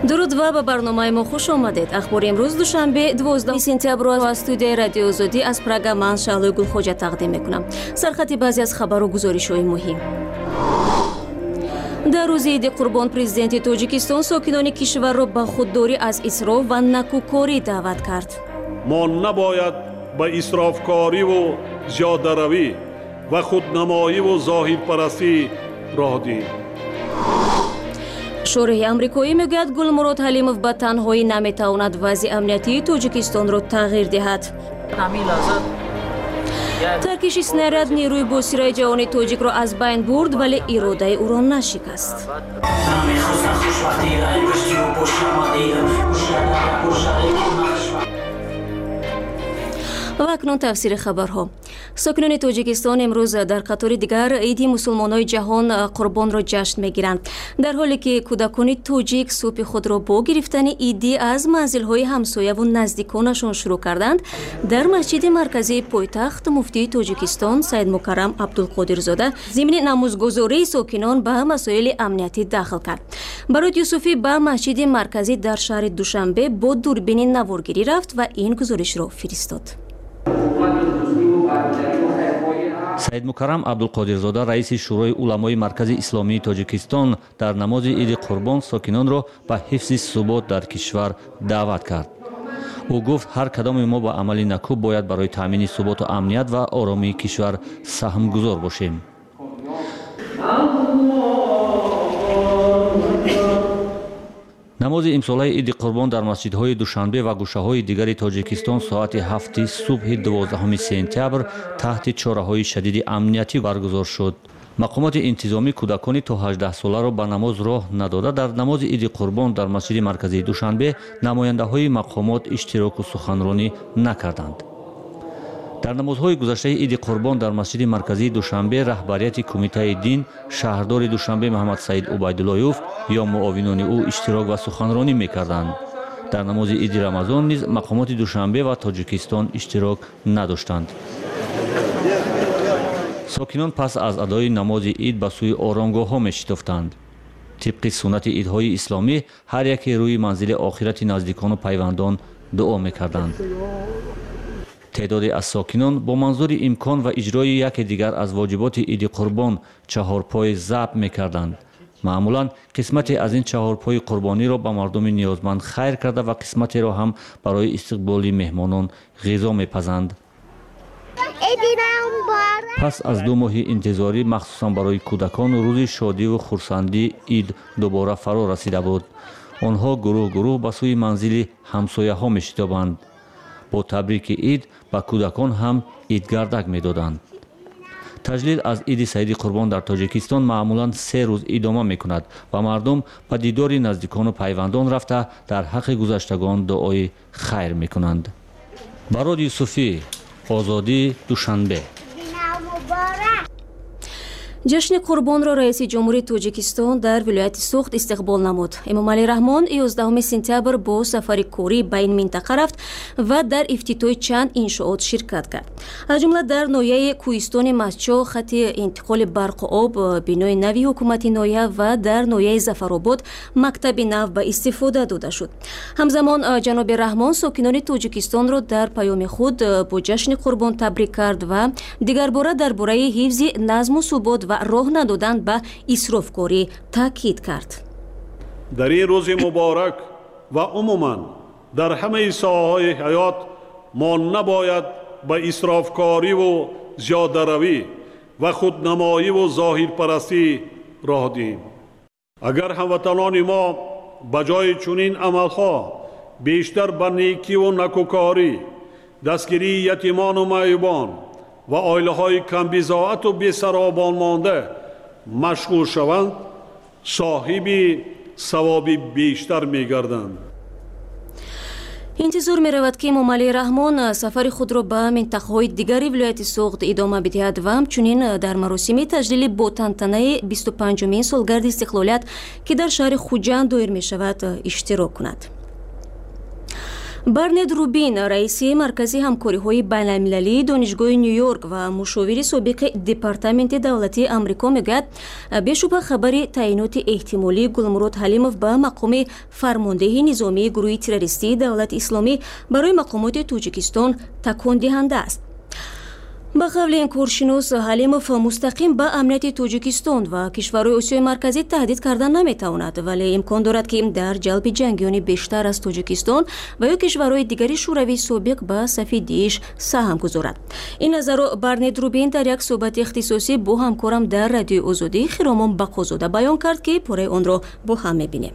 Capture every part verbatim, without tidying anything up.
дуруд ва ба барномаи мо хуш омадед. ахбори имрӯз душанбе дувоздаҳуми сентябр аз студияи радиои озодӣ аз Прага ман Шаҳлои Гулхоҷа тақдим мекунам. Сархати баъзе аз хабару гузоришҳои муҳим. дар рӯзи иди Қурбон президенти Тоҷикистон сокинони кишварро ба худдорӣ аз исроф ва накӯкорӣ даъват кард. мо набояд ба исрофкориву зиёдаравӣ ва худнамоиву зоҳирпарастӣ роҳ диҳем. шорҳи амрикоӣ мегӯяд Гулмурод Ҳалимов ба танҳоӣ наметавонад вазъи амниятии Тоҷикистонро тағйир диҳад. таркиши снаряд нерӯи босираи ҷавони тоҷикро аз байн бурд, вале иродаи ӯро нашикаст. ва акнун тафсири хабарҳо. сокинони Тоҷикистон имрӯз дар қатори дигар иди мусулмонои ҷаҳон Қурбонро ҷашн мегиранд. дар ҳоле ки кӯдакони тоҷик субҳи худро бо гирифтани иди аз манзилҳои ҳамсояву наздиконашон шурӯъ карданд, дар масҷиди марказии пойтахт муфтии Тоҷикистон Саид Мукаррам Абдулқодирзода зимни намозгузории сокинон ба масоили амниятӣ дахл кард. Бароид Юсуфӣ ба масҷиди марказӣ дар шаҳри Душанбе бо дурбини наворгирӣ рафт ва ин гузоришро фиристод. Саид Мукаррам Абдулқодирзода раиси шӯрои уламои маркази исломии Тоҷикистон дар намози иди Қурбон сокинонро ба ҳифзи субот дар кишвар даъват кард. ӯ гуфт ҳар кадоми мо ба амали накӯб бояд барои таъмини суботу амният ва оромии кишвар саҳмгузор бошем. намози имсолаи иди Қурбон дар масҷидҳои Душанбе ва гӯшаҳои дигари Тоҷикистон соати ҳафти субҳи дувоздаҳуми сентябр таҳти чораҳои шадиди амниятӣ баргузор шуд. мақомоти интизомӣ кӯдакони то ҳаждаҳсоларо ба намоз роҳ надода дар намози иди Қурбон дар масҷиди марказии Душанбе намояндаҳои мақомот иштироку суханронӣ накарданд. дар намозҳои гузаштаи иди Қурбон дар масҷиди марказии Душанбе раҳбарияти кумитаи дин шаҳрдори Душанбе Муҳаммад Саид Убайдуллоев ё муовинони ӯ иштирок ва суханронӣ мекарданд. дар намози иди Рамазон низ мақомоти Душанбе ва Тоҷикистон иштирок надоштанд. сокинон пас аз адои намози ид ба сӯи оромгоҳҳо мешитофтанд. тибқи суннати идҳои исломӣ ҳар яке рӯи манзили охирати наздикону пайвандон дуо мекарданд. теъдоде аз сокинон бо манзури имкон ва иҷрои яке дигар аз воҷиботи иди Қурбон чаҳорпой забт мекарданд. маъмулан қисмате аз ин чаҳорпои қурбониро ба мардуми ниёзманд хайр карда ва қисматеро ҳам барои истиқболи меҳмонон ғизо мепазанд. пас аз ду моҳи интизорӣ махсусан барои кӯдакон рӯзи шодиву хурсандӣ ид дубора фаро расида буд. онҳо гурӯҳ гурӯҳ ба сӯи манзили ҳамсояҳо мешитобанд. бо табрики ид ба кӯдакон ҳам идгардак медоданд. таҷлил аз иди Саиди Қурбон дар Тоҷикистон маъмулан се рӯз идома мекунад ва мардум ба дидори наздикону пайвандон рафта дар ҳаққи гузаштагон дуои хайр мекунанд. Барод Юсуфӣ, Озодӣ, Душанбе. ҷашни Қурбонро раиси ҷумҳурии Тоҷикистон дар вилояти Суғд истиқбол намуд. Эмомалӣ Раҳмон ёздаҳуми сентябр бо сафари корӣ ба ин минтақа рафт ва дар ифтитоҳи чанд иншоот ширкат кард. аз ҷумла дар ноҳияи Кӯҳистони Масчо хати интиқоли барқу об, бинои нави ҳукумати ноҳия ва дар ноҳияи Зафаробод мактаби нав ба истифода дода шуд. ҳамзамон ҷаноби Раҳмон сокинони Тоҷикистонро дар паёми худ бо ҷашни Қурбон табрик кард ва дигарбора дар бораи ҳифзи назму субот ва роҳ надодан ба исрофкорӣ таъкид кард. дар ин рӯзи муборак ва умуман дар ҳамаи соҳаҳои ҳаёт мо набояд ба исрофкориву зиёдаравӣ ва худнамоиву зоҳирпарастӣ роҳ диҳем. агар ҳамватанони мо ба ҷои чунин амалҳо бештар ба некиву накӯкорӣ, дастгирии ятимону маъюбон ва оилаҳои камбизоату бесаробон монда машғул шаванд, соҳиби савоби бештар мегарданд. интизор меравад ки Эмомалӣ Раҳмон сафари худро ба минтақаҳои дигари вилояти Суғд идома бидиҳад ва ҳамчунин дар маросими таҷлили бо тантанаи бисту панҷумин солгарди истиқлолият ки дар шаҳри Хуҷанд доир мешавад иштирок кунад. барнет рубин раиси маркази ҳамкориҳои байналмилалии донишгоҳи нью-йорк ва мушовири собиқи департаменти давлати амрико мегӯяд бешубҳа хабари таъиноти эҳтимолии гулмурод ҳалимов ба мақоми фармондеҳи низомии гурӯҳи террористии давлати исломӣ барои мақомоти тоҷикистон такондиҳанда аст. ба қавли ин коршинос, ҳалимов мустақим ба амнияти тоҷикистон ва кишварҳои осиёи марказӣ таҳдид карда наметавонад, вале имкон дорад ки дар ҷалби ҷангиёни бештар аз тоҷикистон ва ё кишварҳои дигари шӯравии собиқ ба сафи дииш саҳм гузорад. Ин назарро барнет рубин дар як суҳбати ихтисосӣ бо ҳамкорам дар радиои озодӣ Хиромон Бақозода баён кард, ки пораи онро бо ҳам мебинем.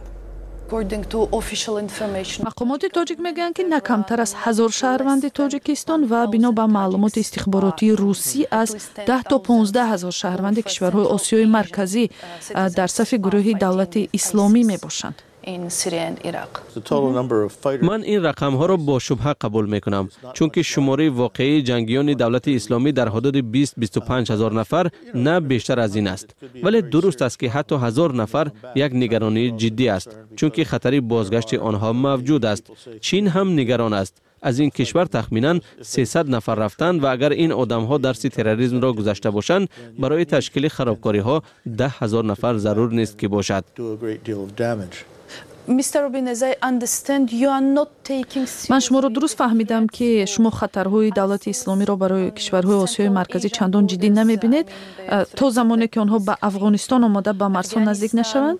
мақомоти тоҷик мегӯянд, ки на камтар аз ҳазор шаҳрванди тоҷикистон ва бино ба маълумоти истихборотии русӣ аз даҳ то понздаҳ ҳазор шаҳрванди кишварҳои осиёи марказӣ дар сафи гурӯҳи давлати исломӣ мебошанд. ман ин рақамҳоро бо шубҳа қабул мекунам, чунки шумораи воқеии ҷангиёни давлати исломӣ дар ҳудуди бист то бисту панҷ ҳазор нафар на бештар аз ин аст. Вале дуруст аст, ки ҳатто ҳазор нафар як нигаронии ҷиддӣ аст, чунки хатари бозгашти онҳо мавҷуд аст. Чин ҳам нигарон аст. аз ин кишвар тахминан сесад нафар рафтанд ва агар ин одамҳо дарси терроризмро гузашта бошанд, барои ташкили харобкориҳо даҳ ҳазор нафар зарур нест ки бошад. ман шуморо дуруст фаҳмидам, ки шумо хатарҳои давлати исломиро барои кишварҳои осиёи марказӣ чандон ҷиддӣ намебинед то замоне ки онҳо ба Афғонистон омода ба Марсо наздик нашаванд?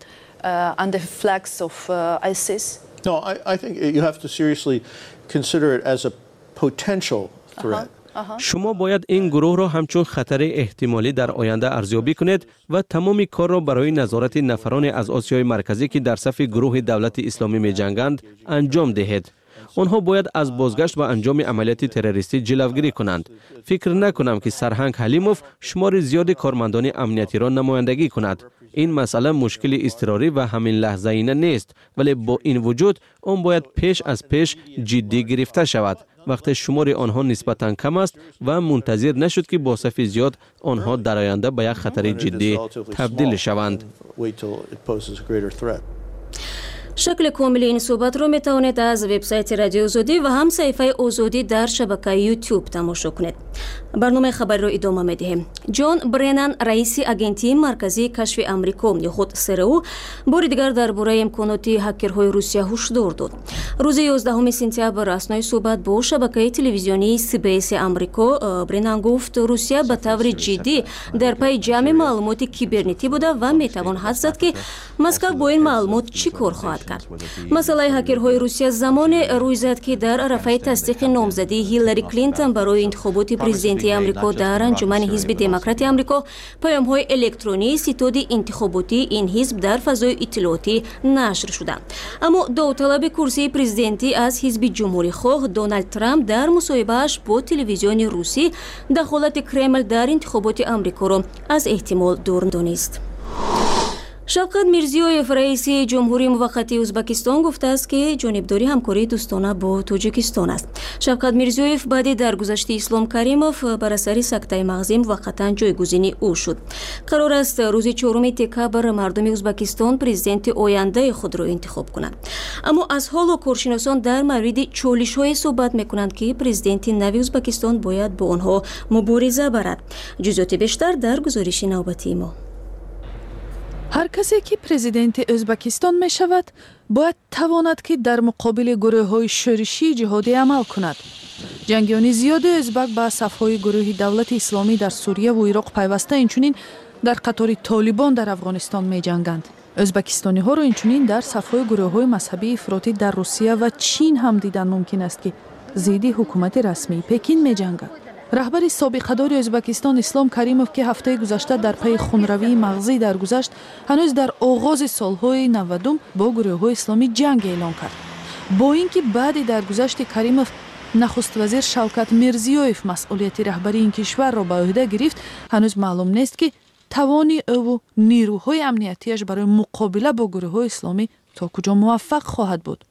No, I, I think you have to seriously consider it as a potential threat. шумо бояд ин гурӯҳро ҳамчун хатари эҳтимолӣ дар оянда арзёбӣ кунед ва тамоми корро барои назорати нафароне аз Осиёи марказӣ, ки дар сафи гурӯҳи давлати исломӣ меҷанганд, анҷом диҳед. онҳо бояд аз бозгашт ва анҷоми амалияти террористӣ ҷилавгирӣ кунанд. фикр накунам, ки Сарҳанг Ҳалимов шумори зиёди кормандони амниятиро намояндагӣ кунад. ин масъала мушкили изтирорӣ ва ҳаминлаҳзаина нест, вале бо ин вуҷуд он бояд пеш аз пеш ҷиддӣ гирифта шавад. вақте шумори онҳо нисбатан кам аст ва мунтазир нашуд, ки бо сафи зиёд онҳо дар оянда ба як хатари ҷиддӣ табдил шаванд. шакли комили ин суҳбатро метавонед аз вебсайти радиои озодӣ ва ҳам саҳифаи озодӣ дар шабакаи YouTube тамошо кунед. барномаи хабариро идома медиҳем. Ҷон Бреннан, раиси агентии марказии кашфи Амрико ё С Р У, бори дигар дар бораи имконоти ҳакерҳои Русия ҳушдор дод. рӯзи ёздаҳуми сентябр аснои суҳбат бо шабакаи телевизионии С Б С Амрико, Бреннан гуфт, Русия ба таври ҷиддӣ дар пайи ҷамъи маълумоти кибернетӣ буда ва метавон ҳад зад, ки Москав бо ин маълумот чӣ кор хоҳад кард. масъалаи ҳакерҳои Русия замоне рӯй зад, ки дар арафаи тасдиқи номзадии Ҳиллари Клинтон барои интихоботи президентии Амрико дар анҷумани ҳизби демократи Амрико паёмҳои электронии ситоди интихоботии ин ҳизб дар фазои иттилоотӣ нашр шуданд. аммо довталаби курсии президентӣ аз ҳизби ҷумҳурихоҳ Дональд Трамп дар мусоҳибааш бо телевизиони русӣ дахолати Кремл дар интихоботи Амрикоро аз эҳтимол дур донист. Шавкат Мирзиёев, раиси ҷумҳурии муваққатии Ӯзбекистон, гуфтааст, ки ҷонибдорӣ ҳамкории дӯстона бо Тоҷикистон аст. Шавкат Мирзиёев баъди даргузашти Ислом Каримов бар асари сактаи мағзӣ муваққатан ҷойгузини ӯ шуд. Қарор аст рӯзи чоруми декабр мардуми Ӯзбекистон президенти ояндаи худро интихоб кунанд. Аммо аз ҳоло коршиносон дар мавриди чолишҳое суҳбат мекунанд, ки президенти нави Ӯзбекистон бояд бо онҳо мубориза барад. ҷузъиёти бештар дар гузориши навбатии мо. ҳар касе, ки президенти Ӯзбекистон мешавад, бояд тавонад, ки дар муқобили гурӯҳҳои шӯришии ҷиҳодӣ амал кунад. ҷангиёни зиёди ӯзбак ба сафҳои гурӯҳи давлати исломӣ дар Сурияву Ироқ пайваста инчунин дар қатори Толибон дар Афғонистон меҷанганд. ӯзбекистониҳоро инчунин дар сафҳои гурӯҳҳои мазҳабии ифротӣ дар Русия ва Чин ҳам дидан мумкин аст, ки зидди ҳукумати расмии Пекин меҷанганд. раҳбари собиқадори Ӯзбекистон Ислом Каримов, ки ҳафтаи гузашта дар пайи хунравии мағзӣ даргузашт, ҳанӯз дар оғози солҳои навадум бо гурӯҳҳои исломӣ ҷанг эълон кард. бо ин ки баъди даргузашти Каримов нахуст вазир Шавкат Мирзиёев масъулияти раҳбарии ин кишварро ба ӯҳда гирифт, ҳанӯз маълум нест, ки тавони ӯву нирӯҳои амниятияш барои муқобила бо гурӯҳҳои исломӣ то куҷо муваффақ хоҳад буд.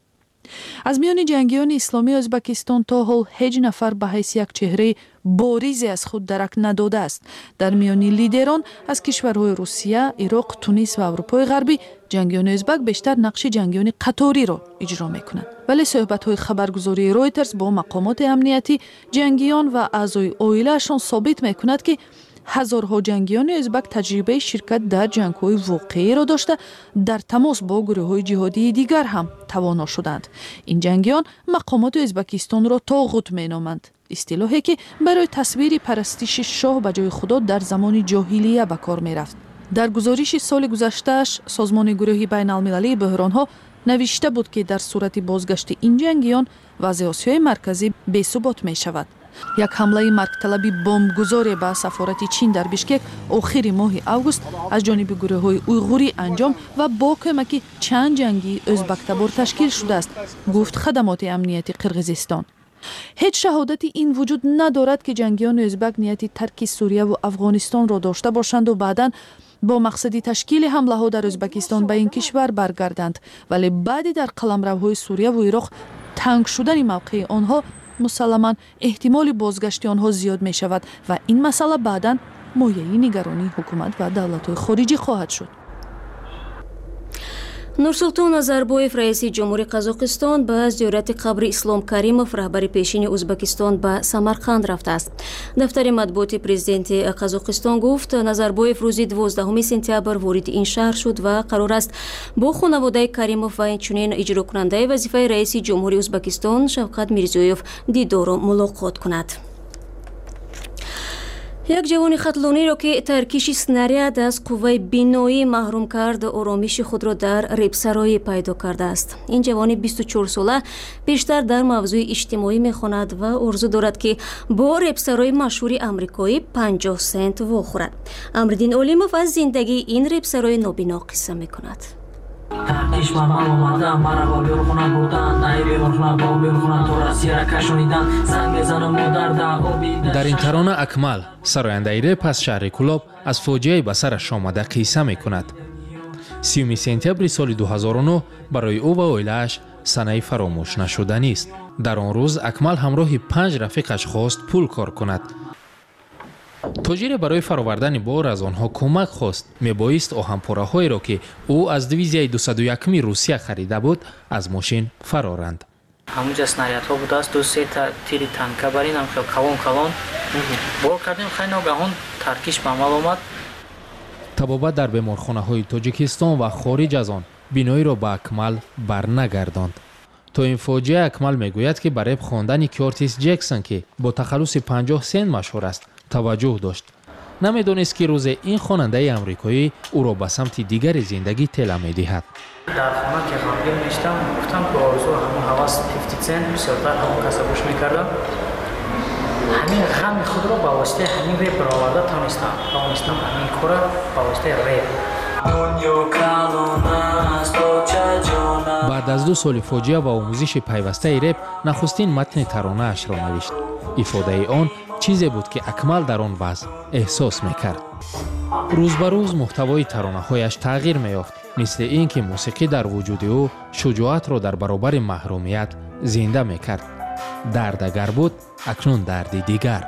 аз миёни ҷангиёни исломии ӯзбекистон то ҳол ҳеҷ нафар ба ҳайси як чеҳраи боризе аз худ дарак надодааст. дар миёни лидерон аз кишварҳои русия, ироқ, тунис ва аврупои ғарбӣ ҷангиёни ӯзбек бештар нақши ҷангиёни қаториро иҷро мекунанд. вале суҳбатҳои хабаргузории Reuters бо мақомоти амнияти ҷангиён ва аъзои оилаашон собит мекунад ки ҳазорҳо ҷангиёни ӯзбек таҷрибаи ширкат дар ҷангҳои воқеиро дошта дар тамос бо гурӯҳҳои ҷиҳодии дигар ҳам тавоно шуданд. ин ҷангиён мақомоти ӯзбекистонро тоғут меноманд, истилоҳе ки барои тасвири парастиши шоҳ ба ҷои худо дар замони ҷоҳилия ба кор мерафт. дар гузориши соли гузаштааш созмони гурӯҳи байналмилалии бӯҳронҳо навишта буд ки дар сурати бозгашти ин ҷангиён вазъи Осиёи марказӣ бесубот мешавад. як ҳамлаи маргталаби бомбгузоре ба сафорати чин дар Бишкек охири моҳи август аз ҷониби гурӯҳҳои уйғурӣ анҷом ва бо кӯмаки чанд ҷангии ӯзбактабор ташкил шудааст, гуфт хадамоти амнияти Қирғизистон. ҳеҷ шаҳодати ин вуҷуд надорад ки ҷангиёни ӯзбек нияти тарки Сурияву Афғонистонро дошта бошанду баъдан бо мақсади ташкили ҳамлаҳо дар Ӯзбекистон ба ин кишвар баргарданд, вале баъди дар қаламравҳои Сурияву Ироқ танг шудани мавқеи онҳо мусалламан эҳтимоли бозгашти онҳо зиёд мешавад ва ин масъала баъдан мояи нигаронии ҳукумат ва давлатҳои хориҷӣ хоҳад шуд. Нурсултон Назарбоев, раиси ҷумҳурии Қазоқистон, ба зиёрати қабри Ислом Каримов, раҳбари пешини Ӯзбекистон, ба Самарқанд рафтааст. Дафтари матбуоти президенти Қазоқистон гуфт, Назарбоев рӯзи дувоздаҳуми сентябр вориди ин шаҳр шуд ва қарор аст бо хонаводаи Каримов ва инчунин иҷрокунандаи вазифаи раиси ҷумҳурии Ӯзбекистон Шавкат Мирзиёев дидору мулоқот кунад. як ҷавони хатлониро ки таркиши снаряд аз қувваи биноӣ маҳрум кард, оромиши худро дар репсароӣ пайдо кардааст. ин ҷавони бисту чорсола бештар дар мавзӯи иҷтимоӣ мехонад ва орзу дорад ки бо репсарои машҳури амрикоӣ панҷоҳ сент вохӯрад. Амриддин Олимов аз зиндагии ин репсарои нобино қисса мекунад. تحتیش و من اومدم مرا با بیرخونم بودن نهی بیرخونم با بیرخونم تو رسیه را کشونیدن زنگ بزنم و در در در این ترانه اکمل سراینده رپ از شهر کلاب از فوجیه به سرش آمده قصه میکند. سیوم سپتامبر سال دو هزار و نه برای او و عائله‌اش سنه فراموش نشدنی است. در آن روز اکمل همراه پنج رفیقش خواست پول کار کند. تاجر برای فرآوردن بار از آنها کمک خواست. میبایست آهنپاره‌هایی را که او از دیویزیای دویست و یک روسیه خریده بود از ماشین فرارند. همونجا سناریدها بود است دو سه تا تیر تانکا برین هم خیلی کلون کلون بار کردیم خیلی ناگهان ترکیش به عمل آمد. طبابت در بیمارخانه‌های تاجیکستان و خارج از آن بینایی را به اکمل برنگرداند. تو این فوجیه اکمل میگوید که برای خواندن کورتیس جکسون که با تخلص پنجاه سنت مشهور است توجه داشت. نمیدونست که روز این خواننده آمریکایی او را به سمت دیگر زندگی طلا می‌دهد. در خانه که غمگین میشتم گفتم که آرزو همون حواس پنجاه سنت بسیارتر همون کسا گوش میکردم. همین غم خود را با واسطه همین ریپ برآورده توانستم. توانستم همین کار با واسطه ریپ. بعد از دو سال فوجیه و آموزش پیوسته رپ نخستین متن ترانه اش را نوشت. افاده آن چیزی بود که اکمل در آن وضع احساس میکرد. روز به روز محتوای ترانه هایش تغییر میافت، مثل اینکه موسیقی در وجود او شجاعت را در برابر محرومیت زنده میکرد. درد اگر بود اکنون دردی دیگر.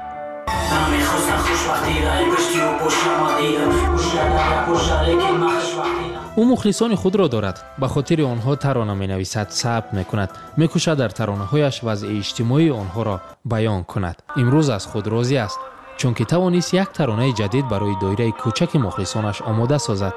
او مخلصان خود را دارد، به خاطر آنها ترانه می نویسد، ثبت می کند، می کوشد در ترانه هایش وضع اجتماعی آنها را بیان کند. امروز از خود راضی است چون که توانست یک ترانه جدید برای دایره کوچک مخلصانش آماده سازد.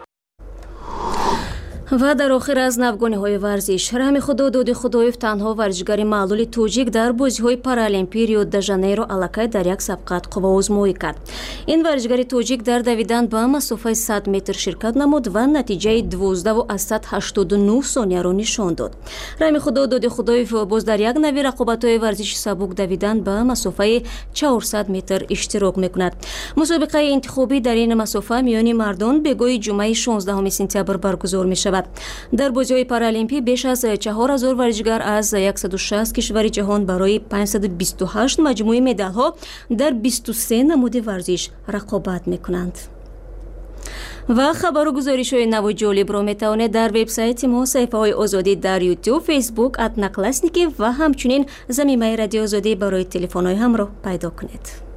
ва дар охир аз навгониҳои варзиш раҳми худо доди худоев танҳо варзишгари маълули тоҷик дар бозиҳои паралимпии рио де жанейро аллакай дар як сабқат қувваозмоӣ кард. ин варзишгари тоҷик дар давидан ба масофаи сад метр ширкат намуд ва натиҷаи дувоздаҳу аз сад ҳаштоду нӯҳ сонияро нишон дод. раҳми худо доди худоев боз дар як нави рақобатҳои варзиши сабук давидан ба масофаи чаҳорсад метр иштирок мекунад. мусобиқаи интихобӣ дар ин масофа миёни мардон бегоҳи ҷумъаи шонздаҳуми сентябр баргузор мешавад. дар бозиҳои паралимпӣ беш аз чаҳор ҳазор варзишгар аз саду шаст кишвари ҷаҳон барои панҷсаду бисту ҳашт маҷмӯи медалҳо дар бисту се намуди варзиш рақобат мекунанд. و خبر و گزارش های نو و جالب را میتوانید در وبسایت ما، صفحه های آزادی در یوتیوب، فیسبوک ات نقلسنیکی و همچنین زمینه رادیو آزادی برای تلفن های همراه پیدا کنید.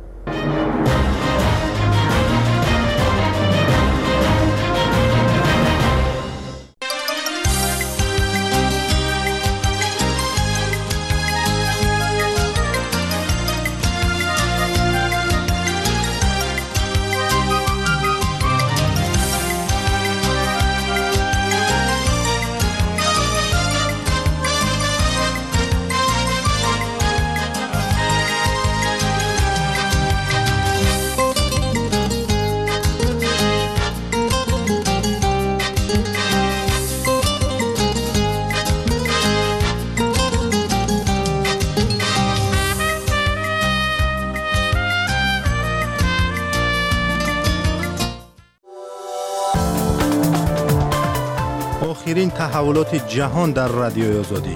آخرین تحولات جهان در رادیوی آزادی.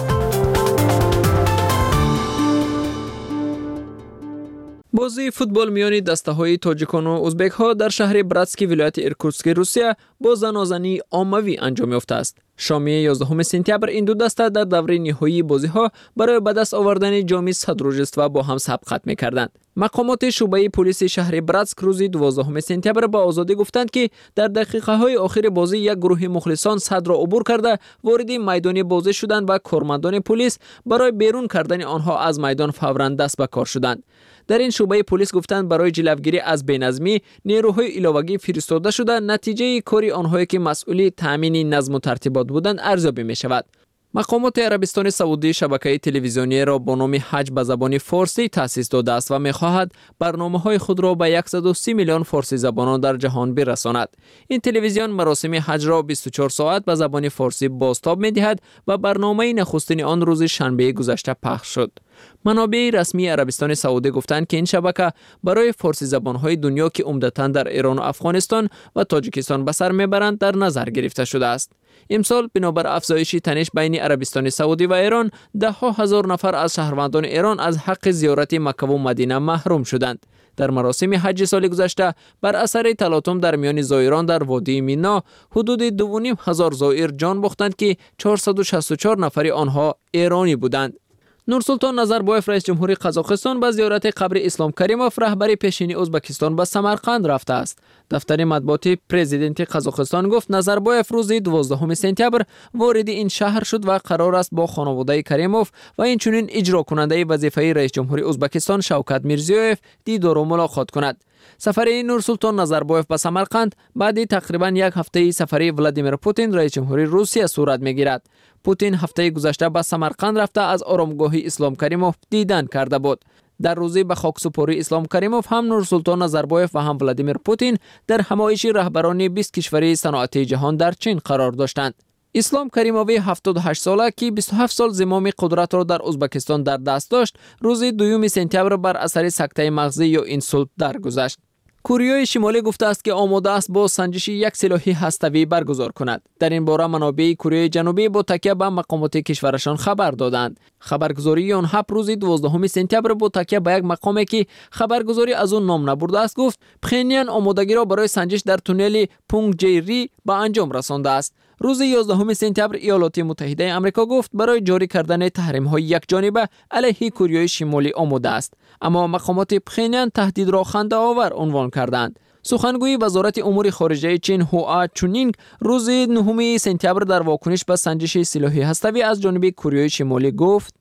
بازی فوتبال میان دسته‌های تاجیکان و ازبک‌ها در شهر براتسکی ولایت ایرکوتسک روسیه با زنازنی عمومی انجام یافته است. شام یازدهم سپتامبر این دو دسته در دوره نهایی بازی‌ها برای به دست آوردن جام صدراجربه با هم سبقت می‌کردند. مقامات شعبه پلیس شهر براتسک روز دوازدهم سپتامبر با آزادی گفتند که در دقیقه‌های آخر بازی یک گروه مخلصان صد را عبور کرده وارد میدان بازی شدند و کارمندان پلیس برای بیرون کردن آنها از میدان فوراً دست به کار شدند. در این شعبه پلیس گفتند برای جلوگیری از بینظمی نیروهای علاوه‌ای فرستاده شده، نتیجه کاری آنهایی که مسئولی تامین نظم و ترتیبات بودند ارزیابی می شود. مقامات عربستان سعودی شبکه تلویزیونی را با نام حج به زبان فارسی تأسیس داده است و می‌خواهد برنامه‌های خود را به صد و سی میلیون فارسی زبانان در جهان برساند. این تلویزیون مراسم حج را بیست و چهار ساعت به زبان فارسی بازتاب می‌دهد و برنامه نخستین آن روز شنبه گذشته پخش شد. منابع رسمی عربستان سعودی گفتند که این شبکه برای فارسی زبان‌های دنیا که عمدتاً در ایران و افغانستان و تاجیکستان به سر میبرند در نظر گرفته شده است. امسال بنابر افزایش تنش بین عربستان سعودی و ایران، ده ها هزار نفر از شهروندان ایران از حق زیارت مکه و مدینه محروم شدند. در مراسم حج سال گذشته بر اثر تلاطم در میان زائران در وادی مینا، حدود دو و نیم هزار زائر جان باختند که چهارصد و شصت و چهار نفر آنها ایرانی بودند. نورسلطان نظربایف رئیس جمهوری قزاقستان به زیارت قبر اسلام کریموف رهبر پیشین ازبکستان به سمرقند رفته است. دفتر مطبوعاتی پرزیدنت قزاقستان گفت نظربایف روز دوازدهم سپتامبر وارد این شهر شد و قرار است با خانواده کریموف و اینچنین اجرا کننده وظیفه رئیس جمهوری ازبکستان شوکت میرزیویف دیدار و ملاقات کند. سفر نورسلطان نظربایف به سمرقند بعد تقریبا یک هفته سفر ولادیمیر پوتین رئیس جمهوری روسیه صورت میگیرد. پوتین هفته گذشته به سمرقند رفته از آرامگاه اسلام کریموف دیدن کرده بود. در روزی به خاکسپاری اسلام کریموف هم نورسلطان نظربایف و هم ولادیمیر پوتین در همایش رهبران بیست کشور صنعتی جهان در چین قرار داشتند. اسلام کریموف هفتاد و هشت ساله که بیست و هفت سال زمام قدرت را در ازبکستان در دست داشت، روز دوم سپتامبر بر اثر سکته مغزی یا اینسولت درگذشت. کره شمالی گفته است که آماده است با سنجش یک سلاح هسته‌ای برگزار کند. در این باره منابع کره جنوبی با تکیه به مقامات کشورشان خبر دادند. خبرگزاری یونهپ روز دوازدهم سپتامبر با تکیه به یک مقامی که خبرگزاری از اون نام نبرده است گفت پخینیان آمادگی را برای سنجش در تونل پونگجیری به انجام رسانده است. روز یازدهم سپتامبر ایالات متحده آمریکا گفت برای جاری کردن تحریم‌های یکجانبه علیه کره شمالی آماده است، اما مقامات پخینیان تهدید را خنده‌آور عنوان کردند. سخنگوی وزارت امور خارجه چین هوآ چونینگ روز نهم سپتامبر در واکنش به سنجش سلاح هسته‌ای از جانب کره شمالی گفت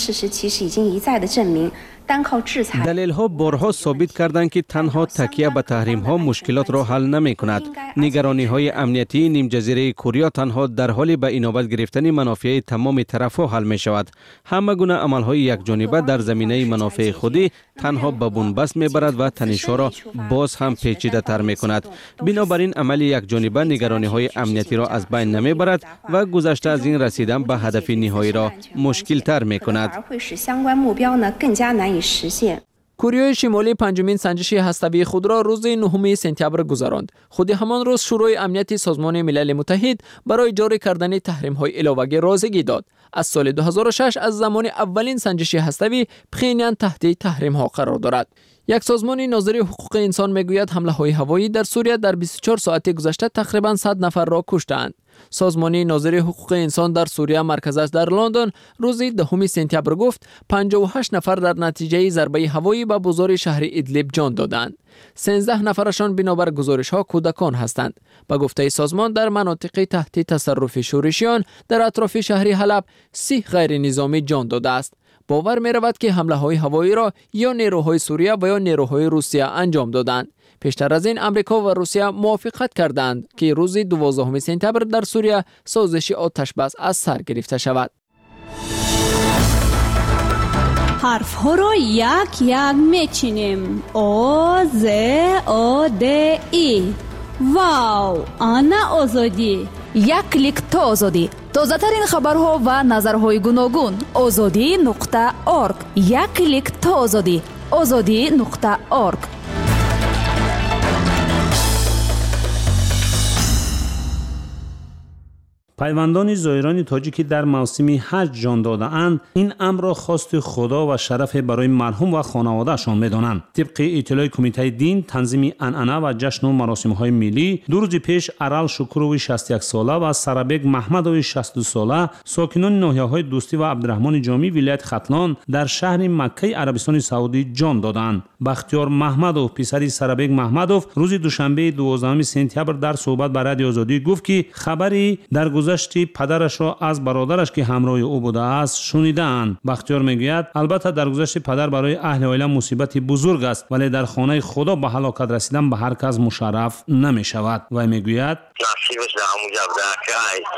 دلیل ها بارها ثابت کردند که تنها تکیه به تحریم ها مشکلات را حل نمی کند. نگرانی های امنیتی نیم جزیره کره تنها در حال به اینابت گرفتن منافع تمام طرف ها حل می شود. همه گونه عمل های یک جانبه در زمینه منافع خودی تنها به بنبست می برد و تنش‌ها را باز هم پیچیده تر می کند. بنابراین عمل یک جانبه نگرانی های امنیتی را از بین نمی برد و گذشته از این رسیدن به هدف نهایی را مشکل تر می کند. کره شمالی پنجمین سنجش هسته‌ای خود را روز نهم سپتامبر گذراند. خود همان روز شورای امنیت سازمان ملل متحد برای جاری کردن تحریم‌های علاوه‌ای راضیگی داد. از سال دو هزار و شش از زمان اولین سنجش هسته‌ای پخینیان تحت تحریم‌ها قرار دارد. یک سازمان ناظر حقوق انسان میگوید حمله‌های هوایی در سوریه در بیست و چهار ساعت گذشته تقریباً صد نفر را کشتند. سازمان ناظر حقوق انسان در سوریه مرکزش در لندن روز دهم سپتامبر گفت پنجاه و هشت نفر در نتیجه ضربه هوایی به بازار شهر ادلب جان دادند. سیزده نفرشان بنابر گزارش‌ها کودکان هستند. به گفته سازمان در مناطق تحت تصرف شورشیان در اطراف شهر حلب سی غیر نظامی جان داده است. باور می رود که حمله های هوایی را یا نیروهای سوریه و یا نیروهای روسیه انجام دادند. پیشتر از این امریکا و روسیه موافقت کردند که روز دوازدهم سپتامبر در سوریه سازش آتش بس از سر گرفته شود. حرف ها را یک یک میچینیم. او ز او د ای. واو، آنا آزادی. یک کلیک تا آزادی. تازه ترین خبرها و نظرهای گوناگون. آزادی نقطه اورگ. یک کلیک تا آزادی. آزادی نقطه اورگ. پیوندان زائران تاجیکی در موسم حج جان داده‌اند این امر را خواست خدا و شرف برای مرحوم و خانواده‌شان می‌دانند. طبق اطلاع کمیته دین تنظیم انعنه و جشن و مراسم‌های ملی دو روز پیش ارال شکروی شصت و یک ساله و سرابک محمدوی شصت و دو ساله ساکنان ناحیه‌های دوستی و عبدالرحمن جامی ولایت ختلان در شهر مکه عربستان سعودی جان دادند. بختیار محمدوف پسر سرابک محمدوف روز دوشنبه دوازدهم سپتامبر در صحبت با رادیو آزادی گفت که خبری در گذشته پدرش را از برادرش که همراه او بوده است شنیدند. بختیار میگوید البته در گذشته پدر برای اهل عائله مصیبت بزرگ است ولی در خانه خدا به هلاکت رسیدن به هر کس مشرف نمی شود. و میگوید نصیبش در همونجا بوده که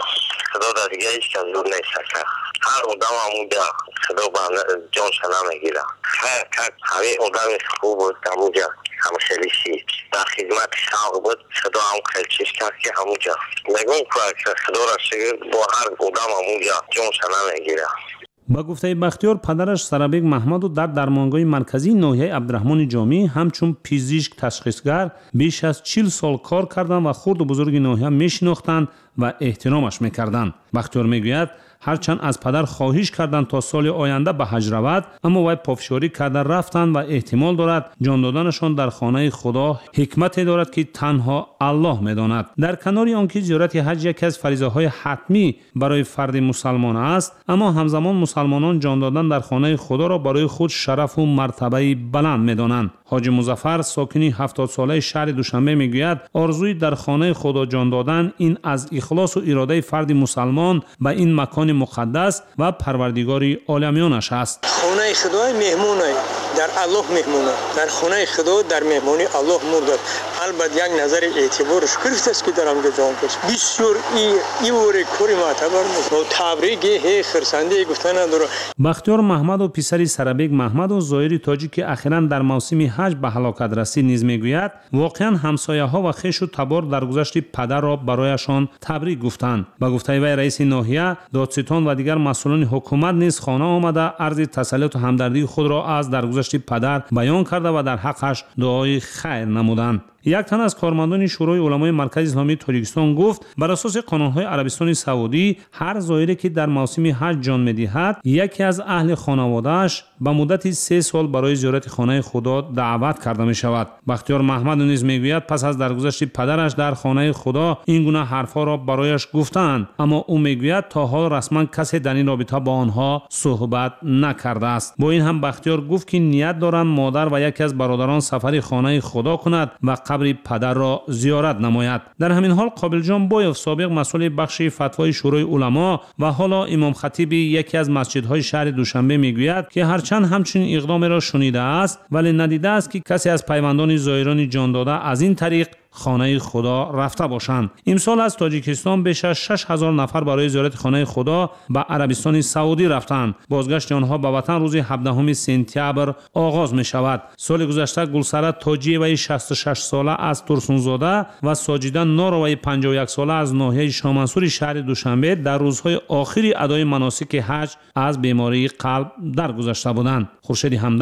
خدا در دیگه هیچ کس دور نیست. هر اونجا همونجا خدا به جانش نمیگیره. هر کس همه اونجا خوب بود همونجا همشلیشی در خدمت شاق بود. خدا هم خلچش کرد که همونجا نگون که خدا را شگر با هر اونجا همونجا جانش نمیگیره. با گفته بختیار پدرش سرابک محمد در درمانگاه مرکزی ناحیه عبدالرحمن جامی همچون پزشک تشخیصگر بیش از چهل سال کار کردند و خرد و بزرگ ناحیه میشناختند و احترامش میکردند. بختیار میگوید هرچند از پدر خواهش کردند تا سال آینده به حج رود اما وی پافشاری کرده رفتند و احتمال دارد جان دادنشان در خانه خدا حکمتی دارد که تنها الله میداند. در کنار آنکه زیارت حج یکی از فریضه های حتمی برای فرد مسلمان است اما همزمان مسلمانان جان دادن در خانه خدا را برای خود شرف و مرتبه بلند میدانند. حاجی مظفر ساکنی هفتاد ساله شهر دوشنبه میگوید آرزوی در خانه خدا جان دادن این از اخلاص و اراده فرد مسلمان به این مکان مقدس و پروردگار عالمیانش است. خانه خدا مهمونه در الله مهمونه در خانه خدا در مهمانی الله مرد. البته یک نظر اعتبارش گرفت است که در آنجا جان کش بسیار ای ای وری کوری معتبر بود. تبریک هی خرسنده گفتن نداره. بختیار محمد و پسر سرابک محمد و زائر تاجیک اخیراً در موسم حج به هلاکت رسید نیز میگوید واقعا همسایه ها و خویش و تبار در گذشت پدر را برایشان تبریک گفتند. با گفته وی رئیس ناحیه دادستان و دیگر مسئولان حکومت نیز خانه آمده عرض تسلیت و همدردی خود را از درگذشت پدر بیان کرده و در حقش دعای خیر نمودند. یک تن از کارمندان شورای علمای مرکز اسلامی تاجیکستان گفت بر اساس قانون‌های عربستان سعودی هر زائری که در موسم حج جان می‌دهد یکی از اهل خانواده‌اش به مدت سه سال برای زیارت خانه خدا دعوت کرده می‌شود. بختیار محمد نیز می‌گوید پس از درگذشت پدرش در خانه خدا این گونه حرفا را برایش گفتند اما او می‌گوید تا حال رسما کسی در این رابطه با آنها صحبت نکرده است. با این هم بختیار گفت که نیت دارند مادر و یکی از برادران سفر خانه خدا کند و قبر پدر را زیارت نماید. در همین حال قابل جان بایف سابق مسئول بخش فتوای شورای علما و حالا امام خطیب یکی از مسجدهای شهر دوشنبه میگوید که هرچند همچین اقدام را شنیده است ولی ندیده است که کسی از پیوندان زائران جان داده از این طریق خانه خدا رفته باشند. امسال از تاجیکستان بیش از شش هزار نفر برای زیارت خانه خدا به عربستان سعودی رفتند. بازگشت آنها به وطن روز هفدهم سپتامبر آغاز می شود. سال گذشته گلسره تاجیوی شصت و شش ساله از ترسونزاده و ساجیده ناروی پنجاه و یک ساله از ناحیه شامنصور شهر دوشنبه در روزهای آخری ادای مناسک حج از بیماری قلب درگذشته بودند. خورشید همدم،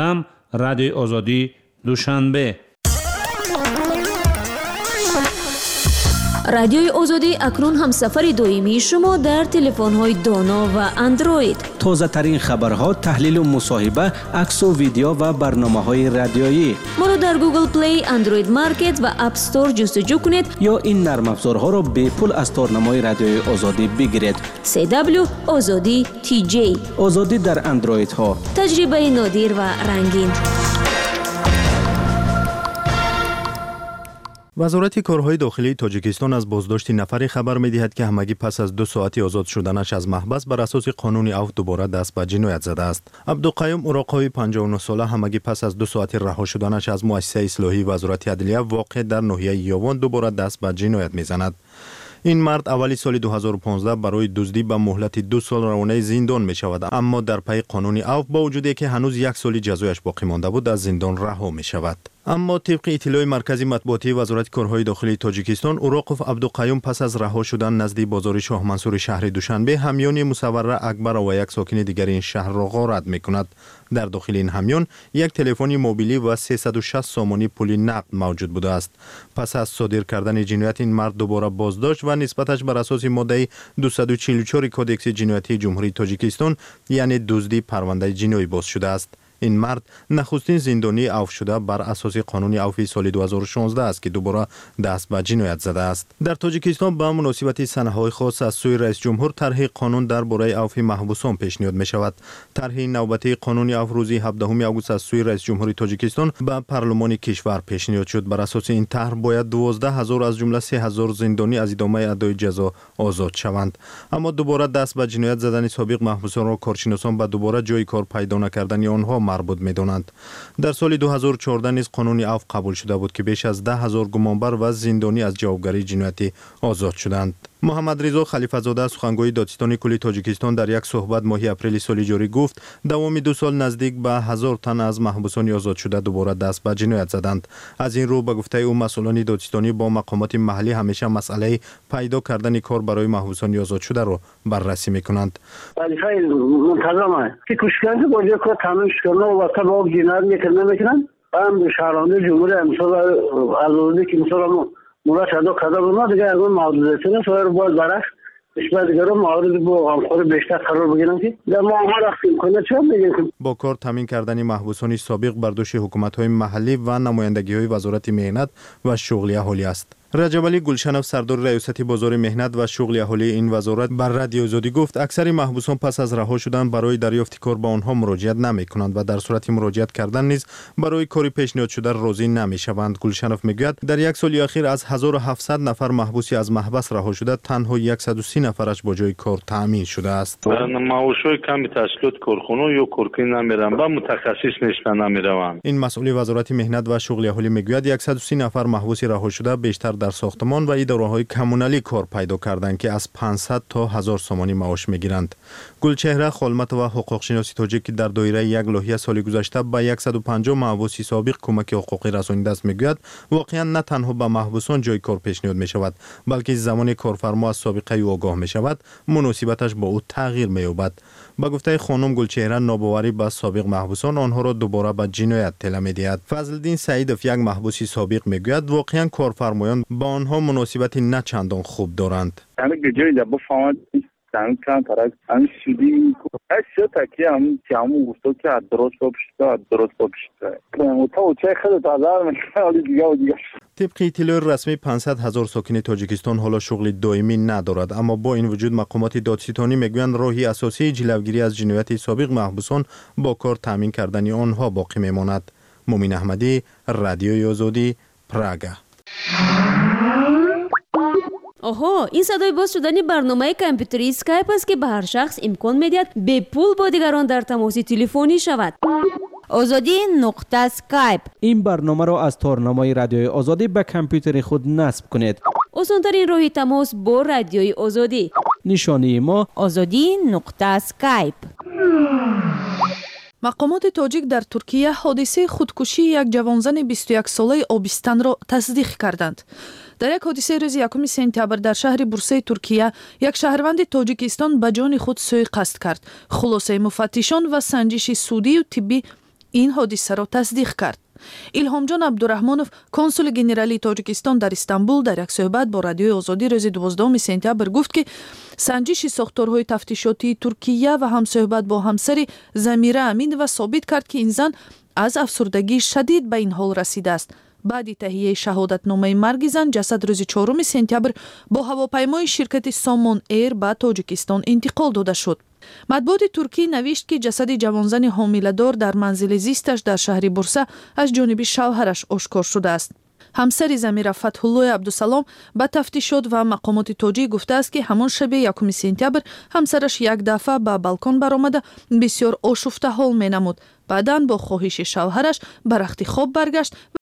رادیوی آزادی دوشنبه. رادیوی آزادی اکنون همسفر دائمی شما در تلفن‌های دانا و اندروید. تازه ترین خبرها، تحلیل و مصاحبه، عکس و ویدیو و برنامه‌های رادیویی. ما را در گوگل پلی، اندروید مارکت و اپ استور جستجو کنید یا این نرم افزارها را به پول از تارنمای رادیوی آزادی بگیرید. سی دبلیو آزادی تی جی. آزادی در اندروید ها. تجربه نادر و رنگین. وزارت کارهای داخلی تاجیکستان از بازداشت نفری خبر می‌دهد که همگی پس از دو ساعتی آزاد شدنش از محبس بر اساس قانون عفو دوباره دست به جنایت زده است. عبدالقیوم اوراقوی پنجاه و نه ساله همگی پس از دو ساعتی رها شدنش از مؤسسه اصلاحی وزارت عدلیه واقع در ناحیه یاوان دوباره دست به جنایت می‌زند. این مرد اولی سال دو هزار و پانزده برای دزدی به مهلت دو سال روانه زندان می شود، اما در پی قانون عفو با وجودی که هنوز یک سال جزایش باقی مانده بود از زندان رها می شود. اما طبق اطلاع مرکزی مطبوعاتی وزارت کارهای داخلی تاجیکستان، اوراقوف عبدالقیوم پس از رها شدن نزدیک بازار شاه منصور شهر دوشنبه همیان مصور اکبر و یک ساکن دیگر این شهر را غارت می کند. در داخل این همیان یک تلفن موبیلی و سیصد و شصت سامانی پول نقد موجود بوده است. پس از صادر کردن جنایت این مرد دوباره بازداشت و نسبتش بر اساس ماده دویست و چهل و چهار کدکس جنایتی جمهوری تاجیکستان یعنی دزدی پرونده جنایی باز شده است. این مرد نخستین زندانی عفو شده بر اساس قانون عفو سال دو هزار و شانزده است که دوباره دست به جنایت زده است. در تاجیکستان به مناسبت سنه‌های خاص از سوی رئیس جمهور طرح قانون درباره عفو محبوسان پیشنهاد می شود. طرح نوبتی قانون عفو روز هفدهم آگوست از سوی رئیس جمهوری تاجیکستان به پارلمان کشور پیشنهاد شد. بر اساس این طرح باید دوازده هزار از جمله سه هزار زندانی از ادامه ادای جزا آزاد شوند. اما دوباره دست به جنایت زدن سابق محبوسان را کارشناسان به دوباره جای کار پیدا نکردن آنها مربوط می‌دانند. در سال دو هزار و چهارده نیز قانون عفو قبول شده بود که بیش از ده هزار گمانبر و زندانی از جوابگری جنایتی آزاد شدند. محمد رضا خلیفه زاده سخنگوی دادستان کلی تاجیکستان در یک صحبت ماه اپریل سال جاری گفت دوام دو سال نزدیک به هزار تن از محبوسان آزاد شده دوباره دست به جنایت زدند. از این رو به گفته او مسئولان دادستانی با مقامات محلی همیشه مسئله پیدا کردن کار برای محبوسان آزاد شده را بررسی میکنند. وظیفه منتظمه که کشکند با یک کار تامین کردن و وقت با جنایت میکنن میکنن هم شهرنده جمهوری امسال آزادی که مثلا مراد ادا کرده بود دیگه اون محدودیتی نه سوار باز برعکس کشور دیگه رو مورد با همخوار بیشتر قرار بگیرن که در ما هر وقت امکانات چه بگیریم. با کار تامین کردن محبوسان سابق بر دوش حکومت‌های محلی و نمایندگی‌های وزارت مهنت و شغل اهالی است. رجب علی گلشنف سردار ریاست بازار مهنت و شغل اهالی این وزارت بر رادیو آزادی گفت اکثر محبوسان پس از رها شدن برای دریافت کار به آنها مراجعت نمی‌کنند و در صورت مراجعت کردن نیز برای کاری پیشنهاد شده راضی نمی‌شوند. گلشنف میگوید در یک سال اخیر از هزار و هفتصد نفر محبوسی از محبس رها شده تنها صد و سی نفرش با جای کار تامین شده است. معاشای کمی تشکیلات کارخانه یا کارکنی نمیرن و متخصص نیستن نمیروند. این مسئول وزارت مهنت و شغل اهالی میگوید صد و سی نفر محبوسی رها شده بیشتر در ساختمان و اداره‌های کمونالی کار پیدا کردند که از پانصد تا هزار سامانی معاش میگیرند. گلچهره خالمت و حقوق شناسی تاجیک که در دایره یک لایحه سال گذشته به صد و پنجاه محبوسی سابق کمک حقوقی رسانیده است میگوید واقعا نه تنها به محبوسان جای کار پیشنهاد می شود بلکه زمان کارفرما از سابقه او آگاه می شود مناسبتش با او تغییر می‌یابد. با گفته خانم گلچهره ناباوری به سابق محبوسان آنها را دوباره به جنایت طلا می‌دهد. فضل‌الدین سعیدов یک محبوسی سابق میگوید واقعا کارفرمایان با آنها مناسبتی نه چندان خوب دارند. Sen kan tarak an shidi ko asho taki am jamu gusto ke adros popshta adros popshta to che khale tazar mishali diga و diga. طبق اطلاع رسمی پانصد هزار ساکن تاجیکستان حالا شغل دائمی ندارد، اما با این وجود مقامات دادستانی میگویند راهی اساسی جلوگیری از جنایت سابق محبوسان با کار تامین کردن آنها باقی میماند. مومین احمدی، رادیوی آزادی، پراگا. آها، این صدای باز شدن برنامه کامپیوتری اسکایپ است که به هر شخص امکان میدهد به پول با دیگران در تماس تلفنی شود. آزادی نقطه اسکایپ. این برنامه را از تارنمای رادیوی آزادی به کامپیوتر خود نصب کنید. آسان‌ترین راه تماس با رادیوی آزادی. نشانی ما آزادی نقطه اسکایپ. مقامات تاجیک در ترکیه حادثه خودکشی یک جوانزن بیست و یک ساله آبستن را تصدیق کردند. در یک حادثه روز یکم سپتامبر در شهر بورسه ترکیه یک شهروند تاجیکستان به جان خود سوء قصد کرد. خلاصه مفتشان و سنجش سودی و طبی ин ҳодисаро тасдиқ кард. илҳомҷон абдураҳмонов, консули генералии тоҷикистон дар Истанбул, дар як суҳбат бо радиои Озодӣ рӯзи дувоздуҳуми сентябр гуфт, ки санҷиши сохторҳои тафтишотии Туркия ва ҳамсӯҳбат бо ҳамсари Замира Аминова собит кард, ки ин зан аз афсурдагии шадид ба ин ҳол расидааст. баъди таҳияи шаҳодатномаи марги зан, ҷасад рӯзи чоруми сентябр бо ҳавопаймои ширкати Somon Air ба Тоҷикистон интиқол дода шуд. матбуоти туркӣ навишт, ки ҷасади ҷавонзани ҳомиладор дар манзили зисташ дар шаҳри Бурса аз ҷониби шавҳараш ошкор шудааст. ҳамсари Замира Фатҳуллои Абдусалом ба тафтишот ва мақомоти тоҷик гуфтааст, ки ҳамон шаби якуми сентябр ҳамсараш як дафъа ба балкон баромада бисёр ошуфта ҳол менамуд. баъдан бо хоҳиши шавҳараш ба рахти хоб баргашт